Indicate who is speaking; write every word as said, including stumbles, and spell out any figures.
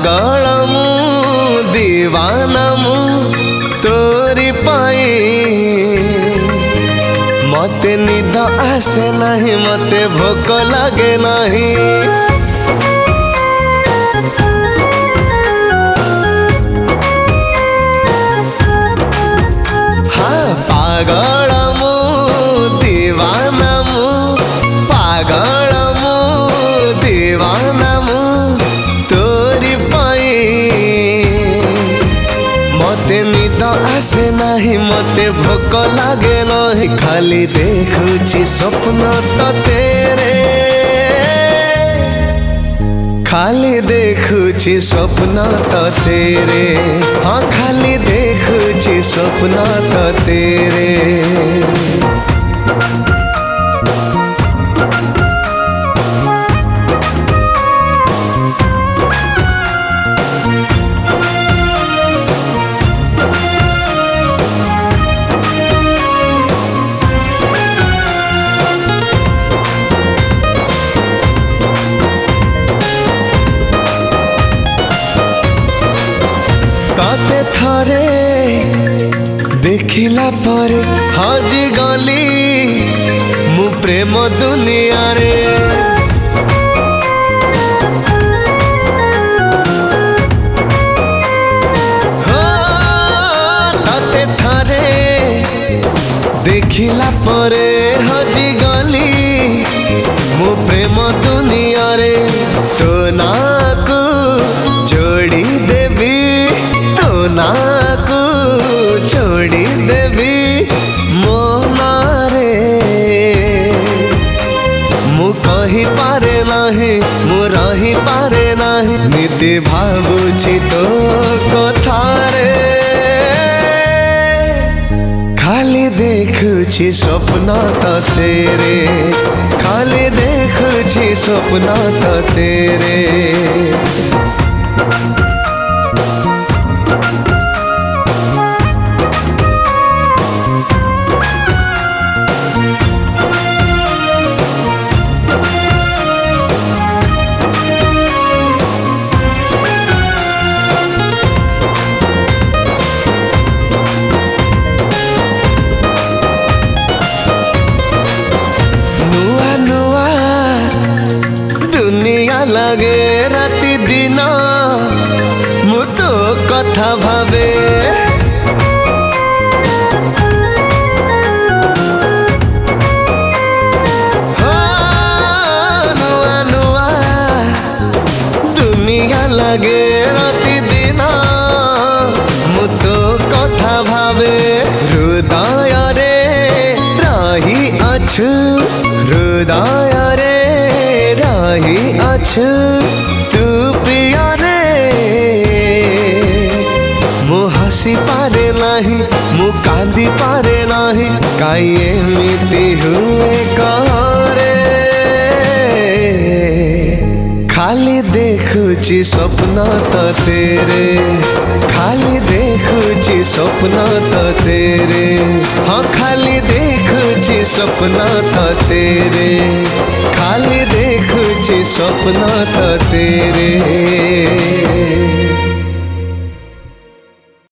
Speaker 1: पागल मु दीवाना मु तोरी पाई मते निद आसे नहीं मते भोक लगे नहीं हाँ पागल मु दीवाना मु पागल मु दीवाना मु तोरी पाई मते निद आसे नहीं मते भोक लागे नहीं खाली देखुची स्वप्न तो तेरे खाली देखुची स्वप्न तो तेरे हाँ खाली देखुची स्वप्न तो तेरे तते थरे देखिला पर हजी गली मु प्रेम दुनिया रे तते थरे देखिला पर हजी गली मु प्रेम दुनिया रे तो ना को जोड़ी देवी नाकू छोड़ी देवी मोनारे मु कही पारे नहीं मु रही पारे नहीं नीति भावुची तो कथारे खाली देखुची स्वप्न तो तेरे खाली देखुची स्वप्न तो तेरे लगे राति दिन मु तो कथा भावे नुआ नुआ दुनिया लगे राति दिन मु तो कथा भावे हृदय रे रही अछु हृदय रे रही अछु तू प्रिय रे मु हसी पारे नहीं मु कांदी पारे नहीं काई एमिति हुए करे खाली देखुची स्वप्न तो तेरे खाली देखुची स्वप्न तो तेरे हाँ खाली देखुची स्वप्न तो तेरे खाली देखुची स्वप्न तो तेरे।